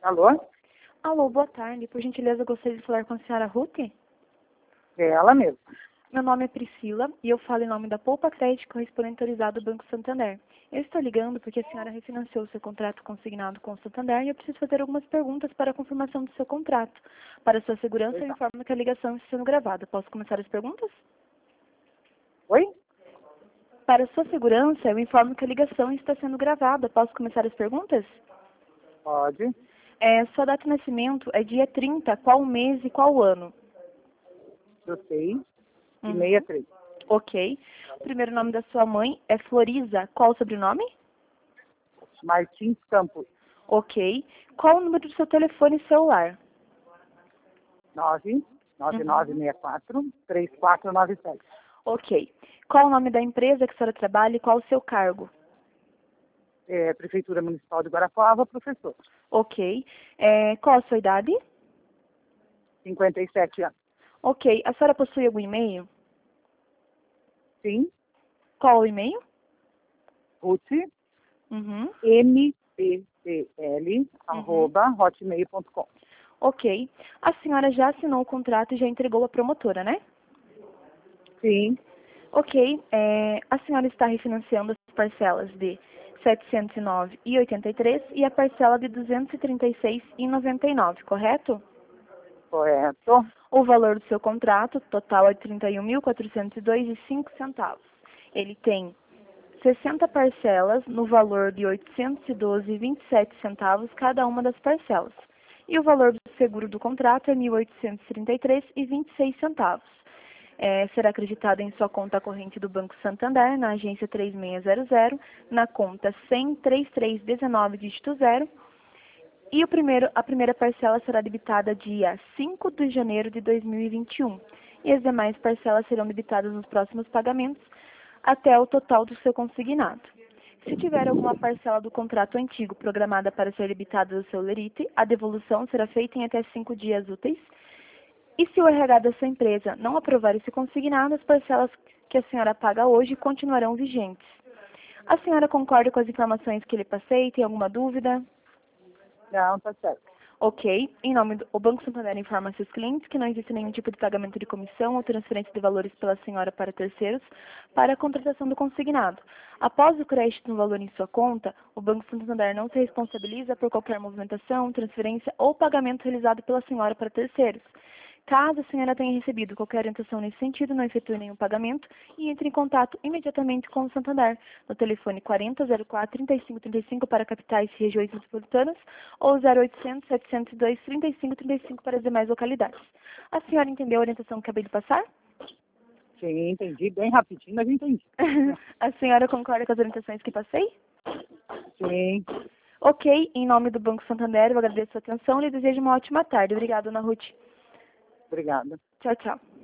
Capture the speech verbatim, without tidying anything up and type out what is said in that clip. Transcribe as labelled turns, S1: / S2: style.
S1: Alô?
S2: Alô, boa tarde. Por gentileza, gostaria de falar com a senhora Ruth?
S1: É ela mesmo.
S2: Meu nome é Priscila e eu falo em nome da Poupa Crédito Correspondente Autorizado do Banco Santander. Eu estou ligando porque a senhora refinanciou seu contrato consignado com o Santander e eu preciso fazer algumas perguntas para a confirmação do seu contrato. Para sua segurança, eu informo que a ligação está sendo gravada. Posso começar as perguntas?
S1: Oi?
S2: Para sua segurança, eu informo que a ligação está sendo gravada. Posso começar as perguntas?
S1: Pode.
S2: É, sua data de nascimento é dia trinta, qual mês e qual ano?
S1: Eu sei. E
S2: Uhum.
S1: sessenta e três.
S2: Ok. O primeiro nome da sua mãe é Floriza. Qual o sobrenome?
S1: Martins Campos.
S2: Ok. Qual o número do seu telefone celular?
S1: nove nove nove
S2: Uhum.
S1: seis quatro três quatro nove sete.
S2: Ok. Qual o nome da empresa que a senhora trabalha e qual o seu cargo?
S1: É, Prefeitura Municipal de Guarapuava, professor.
S2: Ok. É, qual a sua idade?
S1: cinquenta e sete anos.
S2: Ok. A senhora possui algum e-mail?
S1: Sim.
S2: Qual o e-mail?
S1: Ruth,
S2: Uhum.
S1: M P C L,
S2: Uhum.
S1: arroba, hotmail ponto com.
S2: Ok. A senhora já assinou o contrato e já entregou a promotora, né?
S1: Sim.
S2: Ok. É, a senhora está refinanciando as parcelas de setecentos e nove e oitenta e três e a parcela de duzentos e trinta e seis e noventa e nove, correto?
S1: Correto.
S2: O valor do seu contrato total é trinta e um mil quatrocentos e dois e cinco centavos. Ele tem sessenta parcelas no valor de oitocentos e doze e vinte e sete centavos cada uma das parcelas. E o valor do seguro do contrato é mil oitocentos e trinta e três e vinte e seis centavos. É, será acreditado em sua conta corrente do Banco Santander, na agência três seis zero zero, na conta cem, trinta e três dezenove, dígito zero. E o primeiro, a primeira parcela será debitada dia cinco de janeiro de dois mil e vinte e um. E as demais parcelas serão debitadas nos próximos pagamentos até o total do seu consignado. Se tiver alguma parcela do contrato antigo programada para ser debitada do seu lerite, a devolução será feita em até cinco dias úteis. E se o R H da sua empresa não aprovar esse consignado, as parcelas que a senhora paga hoje continuarão vigentes. A senhora concorda com as informações que lhe passei? Tem alguma dúvida?
S1: Não, tá certo.
S2: Ok. Em nome do o Banco Santander informa a seus clientes que não existe nenhum tipo de pagamento de comissão ou transferência de valores pela senhora para terceiros para a contratação do consignado. Após o crédito no valor em sua conta, o Banco Santander não se responsabiliza por qualquer movimentação, transferência ou pagamento realizado pela senhora para terceiros. Caso a senhora tenha recebido qualquer orientação nesse sentido, não efetue nenhum pagamento e entre em contato imediatamente com o Santander no telefone quarenta, zero quatro, trinta e cinco, trinta e cinco para capitais e regiões metropolitanas ou zero oitocentos, setecentos e dois, trinta e cinco, trinta e cinco para as demais localidades. A senhora entendeu a orientação que acabei de passar?
S1: Sim, entendi. Bem rapidinho, mas entendi.
S2: A senhora concorda com as orientações que passei?
S1: Sim.
S2: Ok, em nome do Banco Santander, eu agradeço a atenção e lhe desejo uma ótima tarde. Obrigada, Ana Ruth.
S1: Obrigada.
S2: Tchau, tchau.